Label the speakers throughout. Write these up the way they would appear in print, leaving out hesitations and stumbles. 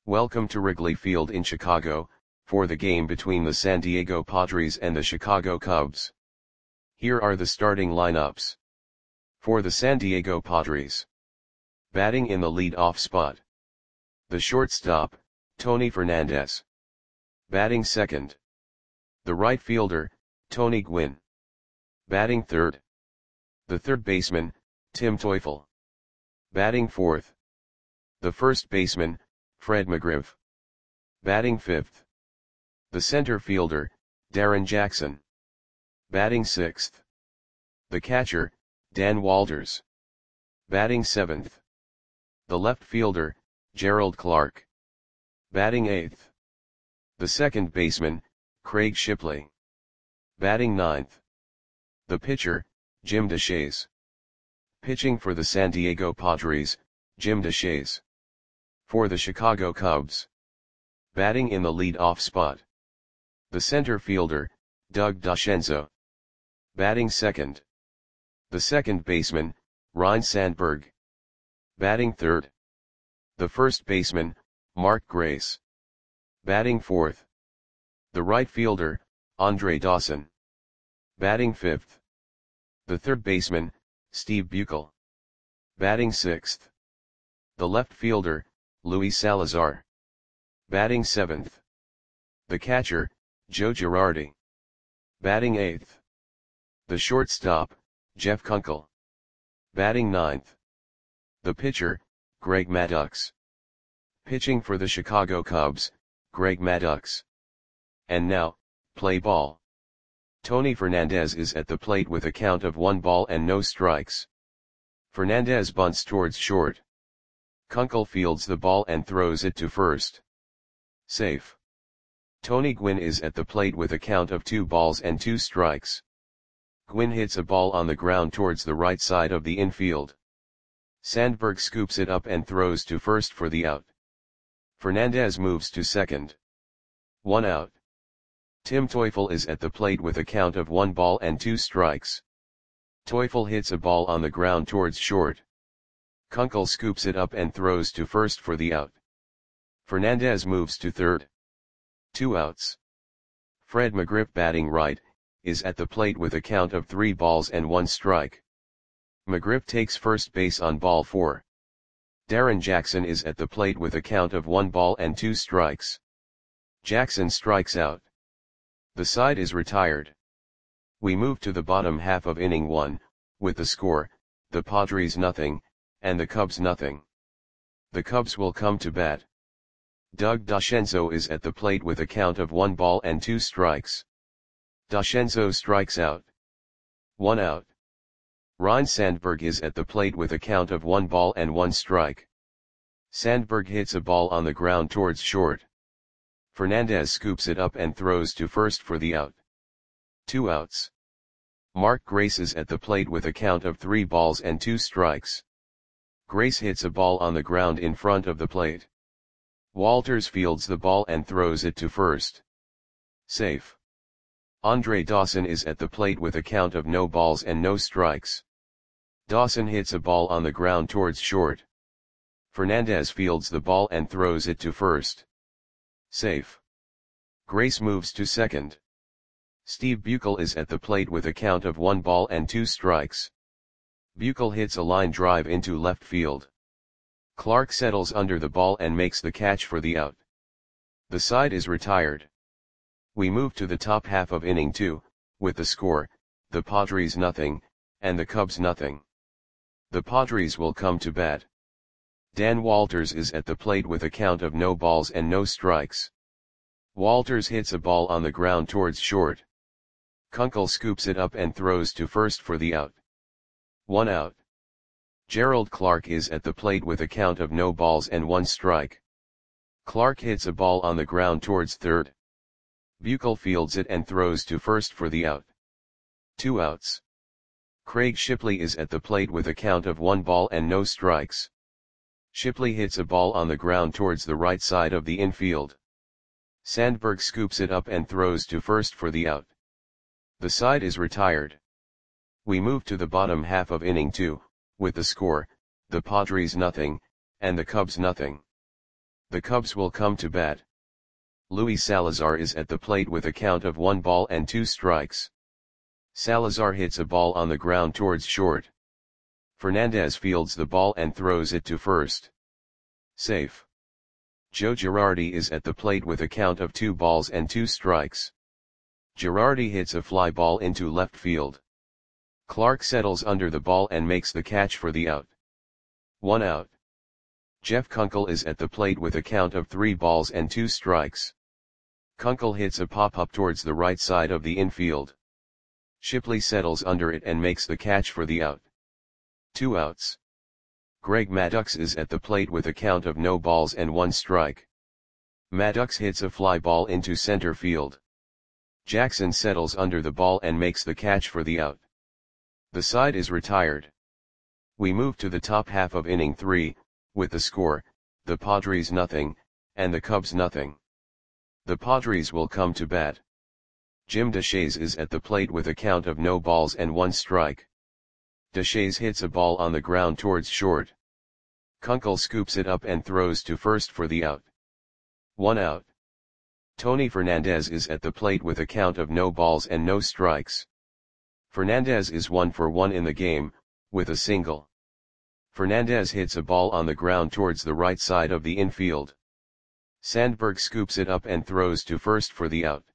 Speaker 1: Welcome to Wrigley Field in Chicago, for the game between the San Diego Padres and the Chicago Cubs. Here are the starting lineups. For the San Diego Padres. Batting in the lead-off spot. The shortstop, Tony Fernandez. Batting second. The right fielder, Tony Gwynn. Batting third. The third baseman, Tim Teufel. Batting fourth. The first baseman, Fred McGriff. Batting fifth. The center fielder, Darren Jackson. Batting sixth. The catcher, Dan Walters. Batting seventh. The left fielder, Gerald Clark. Batting eighth. The second baseman, Craig Shipley. Batting ninth. The pitcher, Jim Deshaies. Pitching for the San Diego Padres, Jim Deshaies. For the Chicago Cubs. Batting in the lead-off spot. The center fielder, Doug DeCenzo. Batting second. The second baseman, Ryne Sandberg. Batting third. The first baseman, Mark Grace. Batting fourth. The right fielder, Andre Dawson. Batting fifth. The third baseman, Steve Buechele. Batting sixth. The left fielder, Luis Salazar. Batting seventh. The catcher, Joe Girardi. Batting eighth. The shortstop, Jeff Kunkel. Batting ninth. The pitcher, Greg Maddux. Pitching for the Chicago Cubs, Greg Maddux. And now, play ball. Tony Fernandez is at the plate with a count of 1 ball and no strikes. Fernandez bunts towards short. Kunkel fields the ball and throws it to first. Safe. Tony Gwynn is at the plate with a count of 2 balls and 2 strikes. Gwynn hits a ball on the ground towards the right side of the infield. Sandberg scoops it up and throws to first for the out. Fernandez moves to second. 1 out. Tim Teufel is at the plate with a count of 1 ball and 2 strikes. Teufel hits a ball on the ground towards short. Kunkel scoops it up and throws to first for the out. Fernandez moves to third. 2 outs. Fred McGriff, batting right, is at the plate with a count of 3 balls and 1 strike. McGriff takes first base on ball 4. Darren Jackson is at the plate with a count of 1 ball and 2 strikes. Jackson strikes out. The side is retired. We move to the bottom half of inning 1, with the score, the Padres nothing, and the Cubs nothing. The Cubs will come to bat. Doug DeCenzo is at the plate with a count of 1 ball and 2 strikes. DeCenzo strikes out. 1 out. Ryne Sandberg is at the plate with a count of 1 ball and 1 strike. Sandberg hits a ball on the ground towards short. Fernandez scoops it up and throws to first for the out. 2 outs. Mark Grace is at the plate with a count of 3 balls and 2 strikes. Grace hits a ball on the ground in front of the plate. Walters fields the ball and throws it to first. Safe. Andre Dawson is at the plate with a count of no balls and no strikes. Dawson hits a ball on the ground towards short. Fernandez fields the ball and throws it to first. Safe. Grace moves to second. Steve Buechele is at the plate with a count of 1 ball and 2 strikes. Buechele hits a line drive into left field. Clark settles under the ball and makes the catch for the out. The side is retired. We move to the top half of inning 2, with the score, the Padres nothing, and the Cubs nothing. The Padres will come to bat. Dan Walters is at the plate with a count of no balls and no strikes. Walters hits a ball on the ground towards short. Kunkel scoops it up and throws to first for the out. 1 out. Gerald Clark is at the plate with a count of no balls and 1 strike. Clark hits a ball on the ground towards third. Buechele fields it and throws to first for the out. 2 outs. Craig Shipley is at the plate with a count of 1 ball and no strikes. Shipley hits a ball on the ground towards the right side of the infield. Sandberg scoops it up and throws to first for the out. The side is retired. We move to the bottom half of inning 2, with the score, the Padres nothing, and the Cubs nothing. The Cubs will come to bat. Luis Salazar is at the plate with a count of 1 ball and 2 strikes. Salazar hits a ball on the ground towards short. Fernandez fields the ball and throws it to first. Safe. Joe Girardi is at the plate with a count of 2 balls and 2 strikes. Girardi hits a fly ball into left field. Clark settles under the ball and makes the catch for the out. 1 out. Jeff Kunkel is at the plate with a count of 3 balls and 2 strikes. Kunkel hits a pop-up towards the right side of the infield. Shipley settles under it and makes the catch for the out. 2 outs. Greg Maddux is at the plate with a count of no balls and 1 strike. Maddux hits a fly ball into center field. Jackson settles under the ball and makes the catch for the out. The side is retired. We move to the top half of inning 3, with the score, the Padres nothing, and the Cubs nothing. The Padres will come to bat. Jim Deshaies is at the plate with a count of no balls and 1 strike. Deshaies hits a ball on the ground towards short. Kunkel scoops it up and throws to first for the out. 1 out. Tony Fernandez is at the plate with a count of no balls and no strikes. Fernandez is 1 for 1 in the game, with a single. Fernandez hits a ball on the ground towards the right side of the infield. Sandberg scoops it up and throws to first for the out.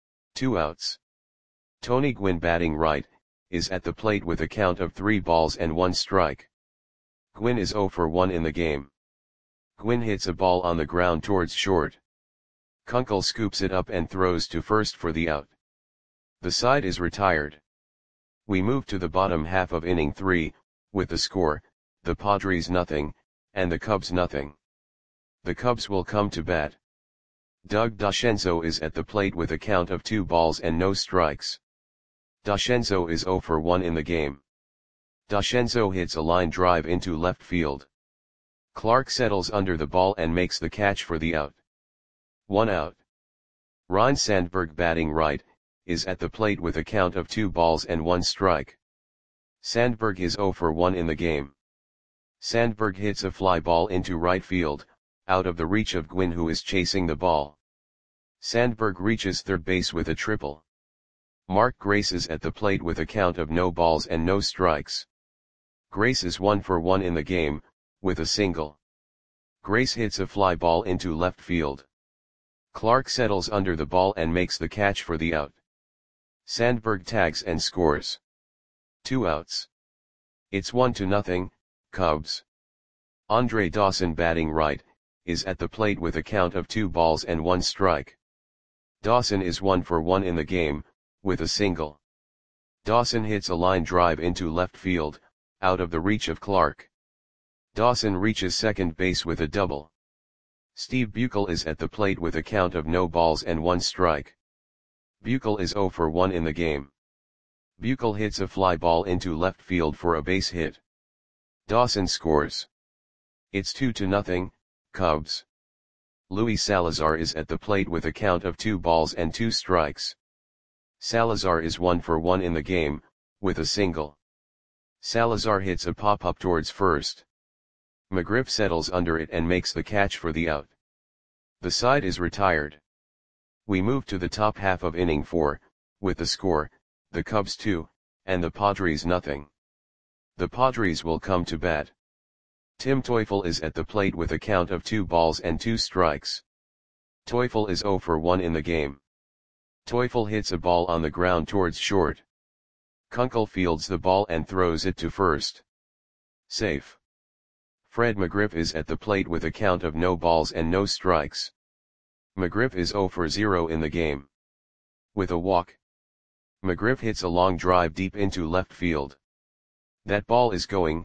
Speaker 1: 2 outs. Tony Gwynn batting right, is at the plate with a count of 3 balls and 1 strike. Gwynn is 0 for 1 in the game. Gwynn hits a ball on the ground towards short. Kunkel scoops it up and throws to first for the out. The side is retired. We move to the bottom half of inning 3, with the score, the Padres nothing, and the Cubs nothing. The Cubs will come to bat. Doug Dashenzo is at the plate with a count of 2 balls and no strikes. Dashenzo is 0 for 1 in the game. Dashenzo hits a line drive into left field. Clark settles under the ball and makes the catch for the out. 1 out. Ryne Sandberg batting right, is at the plate with a count of 2 balls and 1 strike. Sandberg is 0 for 1 in the game. Sandberg hits a fly ball into right field, out of the reach of Gwynn, who is chasing the ball. Sandberg reaches third base with a triple. Mark Grace is at the plate with a count of no balls and no strikes. Grace is 1 for 1 in the game, with a single. Grace hits a fly ball into left field. Clark settles under the ball and makes the catch for the out. Sandberg tags and scores. 2 outs. It's 1-0, Cubs. Andre Dawson batting right, is at the plate with a count of 2 balls and 1 strike. Dawson is 1 for 1 in the game, with a single. Dawson hits a line drive into left field, out of the reach of Clark. Dawson reaches second base with a double. Steve Buechel is at the plate with a count of no balls and 1 strike. Buechel is 0 for 1 in the game. Buechel hits a fly ball into left field for a base hit. Dawson scores. It's 2-0, Cubs. Luis Salazar is at the plate with a count of 2 balls and 2 strikes. Salazar is 1 for 1 in the game, with a single. Salazar hits a pop-up towards first. McGriff settles under it and makes the catch for the out. The side is retired. We move to the top half of inning 4, with the score, the Cubs 2, and the Padres nothing. The Padres will come to bat. Tim Teufel is at the plate with a count of 2 balls and 2 strikes. Teufel is 0 for 1 in the game. Teufel hits a ball on the ground towards short. Kunkel fields the ball and throws it to first. Safe. Fred McGriff is at the plate with a count of no balls and no strikes. McGriff is 0 for 0 in the game. With a walk. McGriff hits a long drive deep into left field. That ball is going,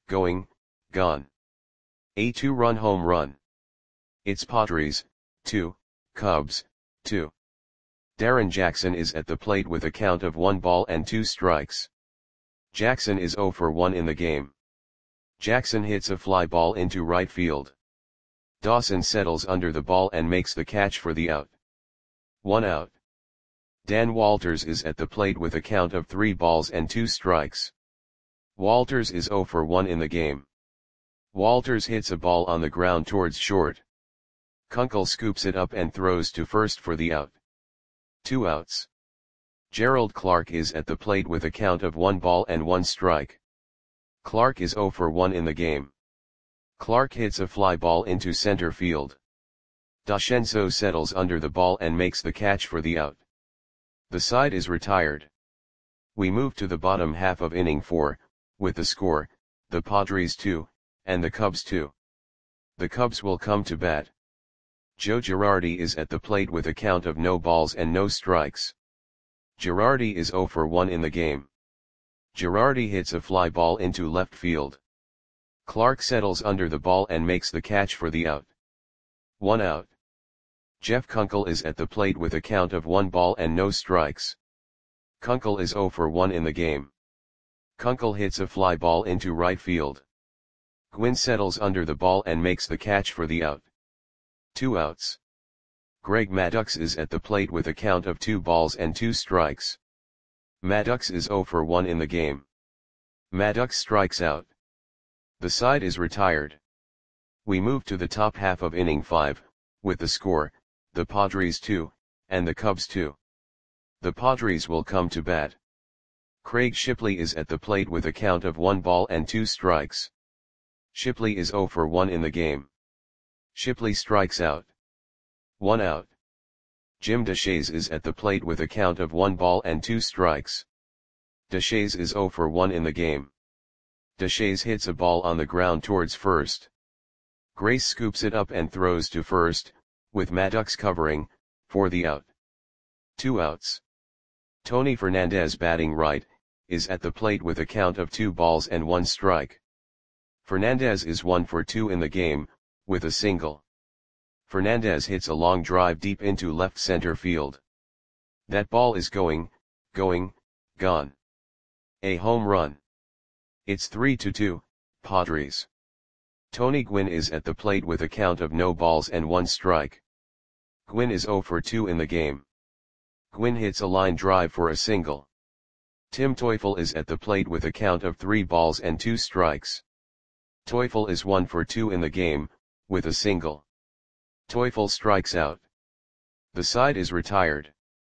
Speaker 1: gone. A 2-run home run. It's Padres, 2, Cubs, 2. Darren Jackson is at the plate with a count of 1 ball and 2 strikes. Jackson is 0 for 1 in the game. Jackson hits a fly ball into right field. Dawson settles under the ball and makes the catch for the out. 1 out. Dan Walters is at the plate with a count of 3 balls and 2 strikes. Walters is 0 for 1 in the game. Walters hits a ball on the ground towards short. Kunkel scoops it up and throws to first for the out. 2 outs. Gerald Clark is at the plate with a count of 1 ball and 1 strike. Clark is 0 for 1 in the game. Clark hits a fly ball into center field. Dashenzo settles under the ball and makes the catch for the out. The side is retired. We move to the bottom half of inning 4, with the score, the Padres 2, and the Cubs 2. The Cubs will come to bat. Joe Girardi is at the plate with a count of no balls and no strikes. Girardi is 0 for 1 in the game. Girardi hits a fly ball into left field. Clark settles under the ball and makes the catch for the out. 1 out. Jeff Kunkel is at the plate with a count of 1 ball and no strikes. Kunkel is 0 for 1 in the game. Kunkel hits a fly ball into right field. Gwynn settles under the ball and makes the catch for the out. 2 outs. Greg Maddux is at the plate with a count of 2 balls and 2 strikes. Maddux is 0 for 1 in the game. Maddux strikes out. The side is retired. We move to the top half of inning 5, with the score, the Padres 2, and the Cubs 2. The Padres will come to bat. Craig Shipley is at the plate with a count of 1 ball and 2 strikes. Shipley is 0 for 1 in the game. Shipley strikes out. 1 out. Jim Deshaies is at the plate with a count of 1 ball and 2 strikes. Deshaies is 0 for 1 in the game. Deshaies hits a ball on the ground towards first. Grace scoops it up and throws to first, with Maddux covering, for the out. 2 outs. Tony Fernandez, batting right, is at the plate with a count of 2 balls and 1 strike. Fernandez is 1 for 2 in the game, with a single. Fernandez hits a long drive deep into left center field. That ball is gone. A home run. It's 3-2, Padres. Tony Gwynn is at the plate with a count of no balls and 1 strike. Gwynn is 0 for 2 in the game. Gwynn hits a line drive for a single. Tim Teufel is at the plate with a count of 3 balls and 2 strikes. Teufel is 1 for 2 in the game, with a single. Teufel strikes out. The side is retired.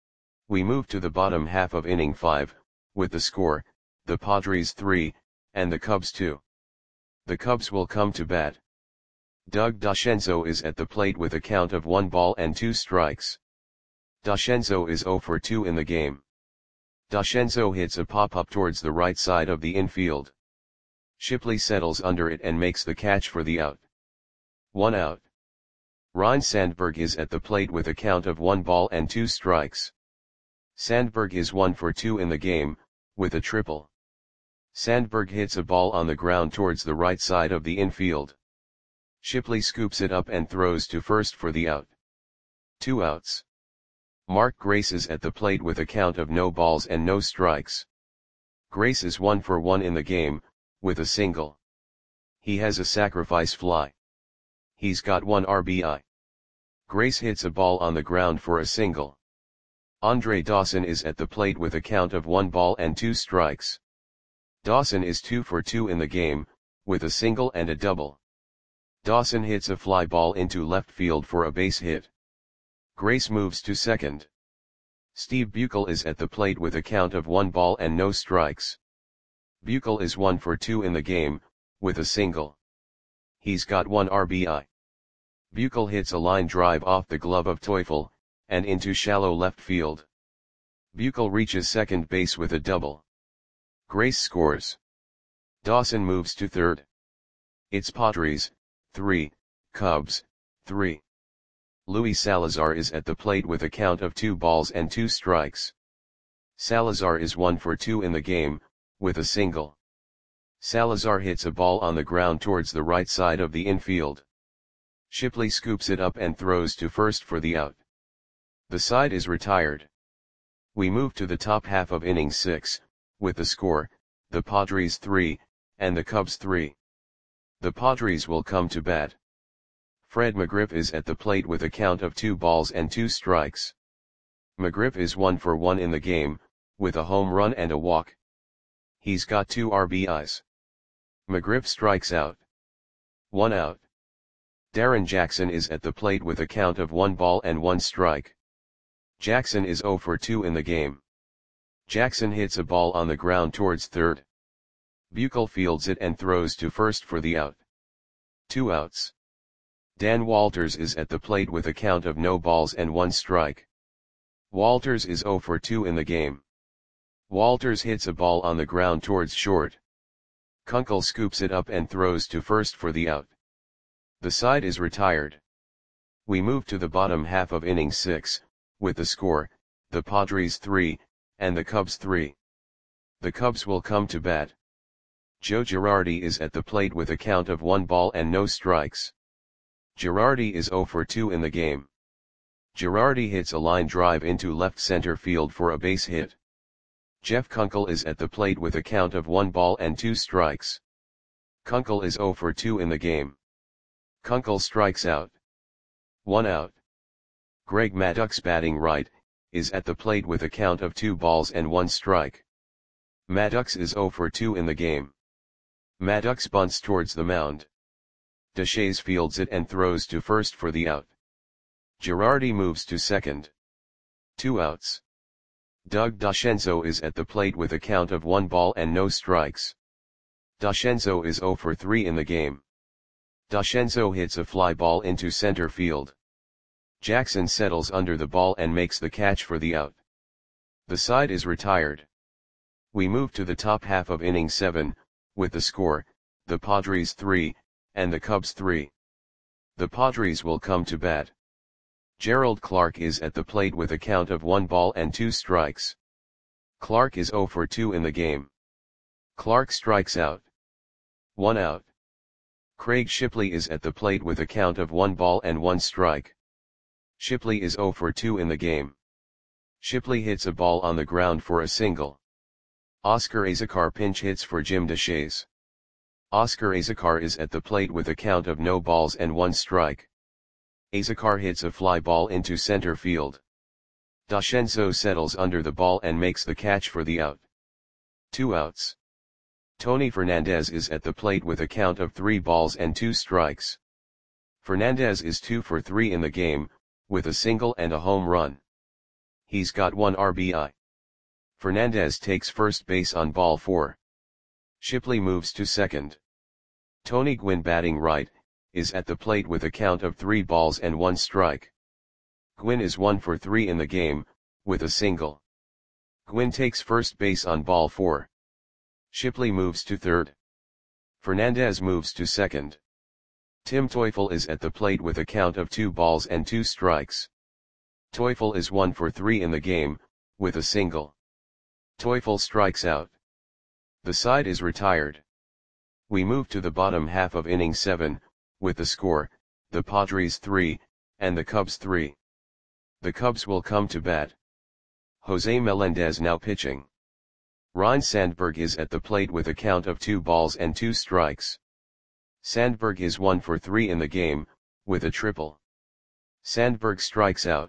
Speaker 1: We move to the bottom half of inning 5, with the score, the Padres 3, and the Cubs 2. The Cubs will come to bat. Doug Dashenzo is at the plate with a count of 1 ball and 2 strikes. Dashenzo is 0 for 2 in the game. Dashenzo hits a pop-up towards the right side of the infield. Shipley settles under it and makes the catch for the out. 1 out. Ryne Sandberg is at the plate with a count of 1 ball and 2 strikes. Sandberg is 1 for 2 in the game, with a triple. Sandberg hits a ball on the ground towards the right side of the infield. Shipley scoops it up and throws to first for the out. 2 outs. Mark Grace is at the plate with a count of no balls and no strikes. Grace is 1 for 1 in the game, with a single. He has a sacrifice fly. He's got 1 RBI. Grace hits a ball on the ground for a single. Andre Dawson is at the plate with a count of 1 ball and 2 strikes. Dawson is 2 for 2 in the game, with a single and a double. Dawson hits a fly ball into left field for a base hit. Grace moves to second. Steve Buechel is at the plate with a count of 1 ball and no strikes. Buechel is 1 for 2 in the game, with a single. He's got 1 RBI. Buechel hits a line drive off the glove of Teufel, and into shallow left field. Buechel reaches second base with a double. Grace scores. Dawson moves to third. It's Padres 3, Cubs 3. Luis Salazar is at the plate with a count of 2 balls and 2 strikes. Salazar is 1 for 2 in the game, with a single. Salazar hits a ball on the ground towards the right side of the infield. Shipley scoops it up and throws to first for the out. The side is retired. We move to the top half of inning 6, with the score, the Padres 3, and the Cubs 3. The Padres will come to bat. Fred McGriff is at the plate with a count of 2 balls and 2 strikes. McGriff is 1 for 1 in the game, with a home run and a walk. He's got 2 RBIs. McGriff strikes out. 1 out. Darren Jackson is at the plate with a count of 1 ball and 1 strike. Jackson is 0 for 2 in the game. Jackson hits a ball on the ground towards third. Buechel fields it and throws to first for the out. 2 outs. Dan Walters is at the plate with a count of no balls and 1 strike. Walters is 0 for 2 in the game. Walters hits a ball on the ground towards short. Kunkel scoops it up and throws to first for the out. The side is retired. We move to the bottom half of inning 6, with the score, the Padres 3, and the Cubs 3. The Cubs will come to bat. Joe Girardi is at the plate with a count of 1 ball and no strikes. Girardi is 0 for 2 in the game. Girardi hits a line drive into left center field for a base hit. Jeff Kunkel is at the plate with a count of 1 ball and 2 strikes. Kunkel is 0 for 2 in the game. Kunkel strikes out. 1 out. Greg Maddux, batting right, is at the plate with a count of 2 balls and 1 strike. Maddux is 0 for 2 in the game. Maddux bunts towards the mound. Deshaies fields it and throws to first for the out. Girardi moves to second. 2 outs. Doug DeCenzo is at the plate with a count of 1 ball and no strikes. DeCenzo is 0 for 3 in the game. DeCenzo hits a fly ball into center field. Jackson settles under the ball and makes the catch for the out. The side is retired. We move to the top half of inning 7, with the score, the Padres 3, and the Cubs 3. The Padres will come to bat. Gerald Clark is at the plate with a count of 1 ball and 2 strikes. Clark is 0 for 2 in the game. Clark strikes out. 1 out. Craig Shipley is at the plate with a count of 1 ball and 1 strike. Shipley is 0 for 2 in the game. Shipley hits a ball on the ground for a single. Oscar Azocar pinch hits for Jim Deshaies. Oscar Azocar is at the plate with a count of no balls and 1 strike. Azocar hits a fly ball into center field. DeCenzo settles under the ball and makes the catch for the out. 2 outs. Tony Fernandez is at the plate with a count of 3 balls and 2 strikes. Fernandez is 2 for 3 in the game, with a single and a home run. He's got 1 RBI. Fernandez takes first base on ball 4. Shipley moves to second. Tony Gwynn, batting right, is at the plate with a count of 3 balls and 1 strike. Gwynn is 1 for 3 in the game, with a single. Gwynn takes first base on ball 4. Shipley moves to third. Fernandez moves to second. Tim Teufel is at the plate with a count of 2 balls and 2 strikes. Teufel is 1 for 3 in the game, with a single. Teufel strikes out. The side is retired. We move to the bottom half of inning 7, with the score, the Padres 3, and the Cubs 3. The Cubs will come to bat. Jose Melendez now pitching. Ryne Sandberg is at the plate with a count of 2 balls and 2 strikes. Sandberg is 1 for 3 in the game, with a triple. Sandberg strikes out.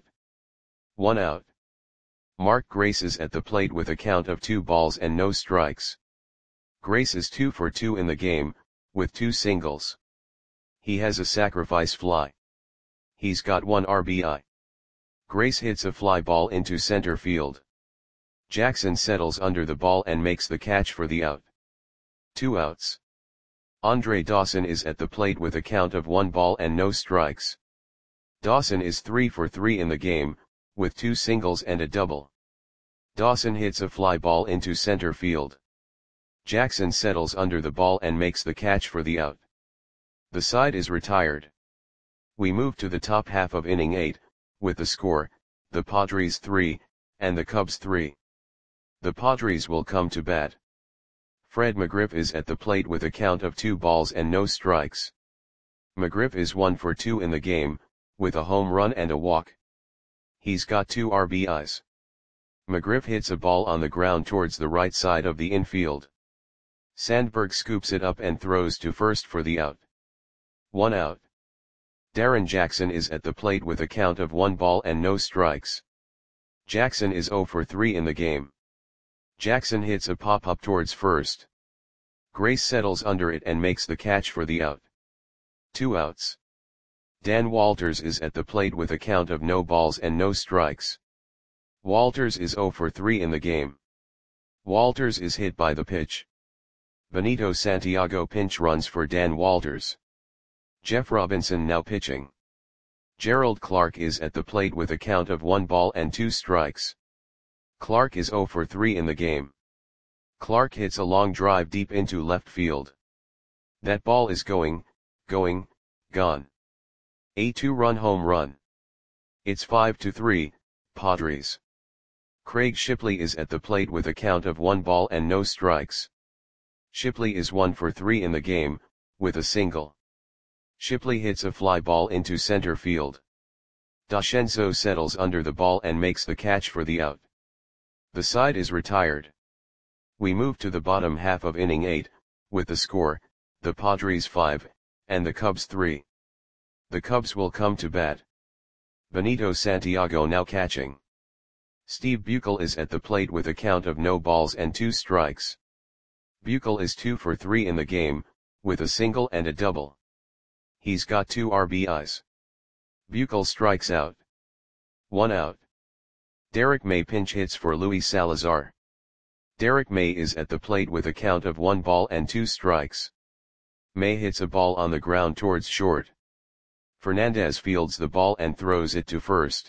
Speaker 1: 1 out. Mark Grace is at the plate with a count of 2 balls and no strikes. Grace is 2 for 2 in the game, with 2 singles. He has a sacrifice fly. He's got 1 RBI. Grace hits a fly ball into center field. Jackson settles under the ball and makes the catch for the out. 2 outs. Andre Dawson is at the plate with a count of 1 ball and no strikes. Dawson is 3 for 3 in the game, with 2 singles and a double. Dawson hits a fly ball into center field. Jackson settles under the ball and makes the catch for the out. The side is retired. We move to the top half of inning 8, with the score, the Padres 3, and the Cubs 3. The Padres will come to bat. Fred McGriff is at the plate with a count of 2 balls and no strikes. McGriff is 1 for 2 in the game, with a home run and a walk. He's got 2 RBIs. McGriff hits a ball on the ground towards the right side of the infield. Sandberg scoops it up and throws to first for the out. 1 out. Darren Jackson is at the plate with a count of 1 ball and no strikes. Jackson is 0 for 3 in the game. Jackson hits a pop-up towards first. Grace settles under it and makes the catch for the out. 2 outs. Dan Walters is at the plate with a count of no balls and no strikes. Walters is 0 for 3 in the game. Walters is hit by the pitch. Benito Santiago pinch runs for Dan Walters. Jeff Robinson now pitching. Gerald Clark is at the plate with a count of 1 ball and 2 strikes. Clark is 0 for 3 in the game. Clark hits a long drive deep into left field. That ball is gone. A 2-run home run. It's 5-3, Padres. Craig Shipley is at the plate with a count of 1 ball and no strikes. Shipley is 1 for 3 in the game, with a single. Shipley hits a fly ball into center field. Dashenzo settles under the ball and makes the catch for the out. The side is retired. We move to the bottom half of inning 8, with the score, the Padres 5, and the Cubs 3. The Cubs will come to bat. Benito Santiago now catching. Steve Buechel is at the plate with a count of no balls and 2 strikes. Buechel is 2 for 3 in the game, with a single and a double. He's got 2 RBIs. Buechel strikes out. 1 out. Derek May pinch hits for Luis Salazar. Derek May is at the plate with a count of 1 ball and 2 strikes. May hits a ball on the ground towards short. Fernandez fields the ball and throws it to first.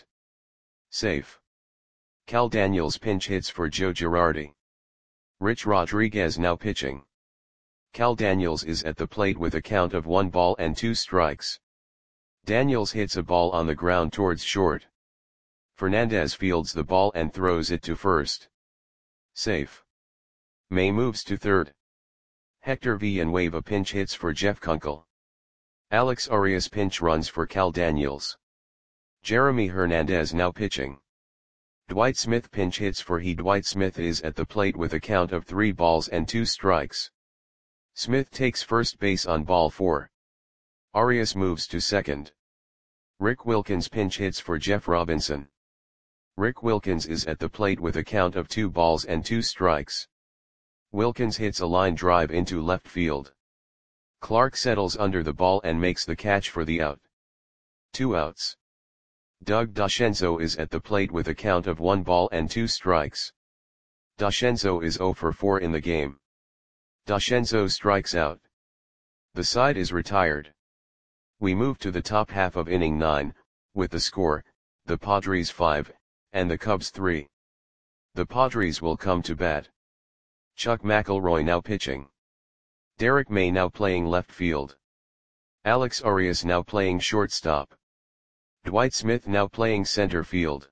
Speaker 1: Safe. Cal Daniels pinch hits for Joe Girardi. Rich Rodriguez now pitching. Cal Daniels is at the plate with a count of 1 ball and 2 strikes. Daniels hits a ball on the ground towards short. Fernandez fields the ball and throws it to first. Safe. May moves to third. Hector Villanueva pinch hits for Jeff Kunkel. Alex Arias pinch runs for Cal Daniels. Jeremy Hernandez now pitching. Dwight Smith pinch hits for Dwight Smith is at the plate with a count of 3 balls and 2 strikes. Smith takes first base on ball 4. Arias moves to second. Rick Wilkins pinch hits for Jeff Robinson. Rick Wilkins is at the plate with a count of 2 balls and 2 strikes. Wilkins hits a line drive into left field. Clark settles under the ball and makes the catch for the out. 2 outs. Doug Dashenzo is at the plate with a count of 1 ball and 2 strikes. Dashenzo is 0 for 4 in the game. Dashenzo strikes out. The side is retired. We move to the top half of inning 9, with the score, the Padres 5, and the Cubs 3. The Padres will come to bat. Chuck McElroy now pitching. Derek May now playing left field. Alex Arias now playing shortstop. Dwight Smith now playing center field.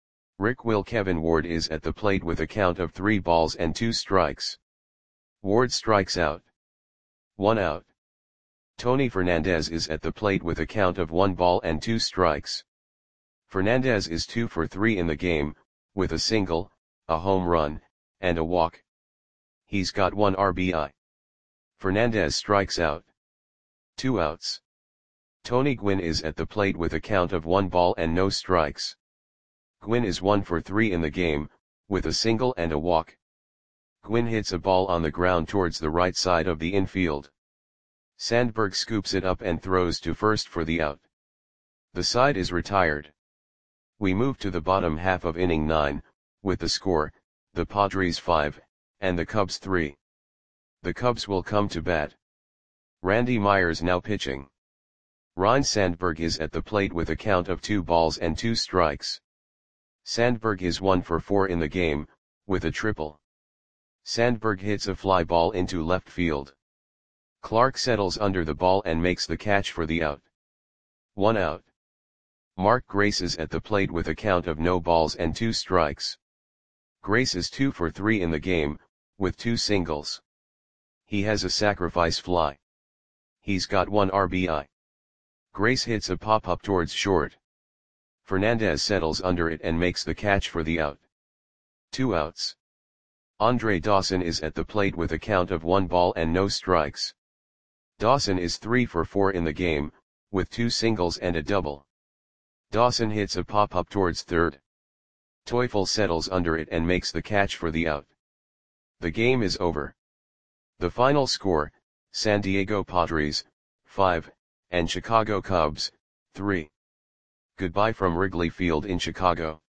Speaker 1: Kevin Ward is at the plate with a count of 3 balls and 2 strikes. Ward strikes out. 1 out. Tony Fernandez is at the plate with a count of 1 ball and 2 strikes. Fernandez is 2 for 3 in the game, with a single, a home run, and a walk. He's got 1 RBI. Fernandez strikes out. 2 outs. Tony Gwynn is at the plate with a count of 1 ball and no strikes. Gwynn is 1 for 3 in the game, with a single and a walk. Gwynn hits a ball on the ground towards the right side of the infield. Sandberg scoops it up and throws to first for the out. The side is retired. We move to the bottom half of inning 9, with the score, the Padres 5, and the Cubs 3. The Cubs will come to bat. Randy Myers now pitching. Ryne Sandberg is at the plate with a count of 2 balls and 2 strikes. Sandberg is 1 for 4 in the game, with a triple. Sandberg hits a fly ball into left field. Clark settles under the ball and makes the catch for the out. 1 out. Mark Grace is at the plate with a count of no balls and 2 strikes. Grace is 2 for 3 in the game, with 2 singles. He has a sacrifice fly. He's got 1 RBI. Grace hits a pop-up towards short. Fernandez settles under it and makes the catch for the out. 2 outs. Andre Dawson is at the plate with a count of 1 ball and no strikes. Dawson is 3 for 4 in the game, with 2 singles and a double. Dawson hits a pop-up towards third. Teufel settles under it and makes the catch for the out. The game is over. The final score, San Diego Padres, 5, and Chicago Cubs, 3. Goodbye from Wrigley Field in Chicago.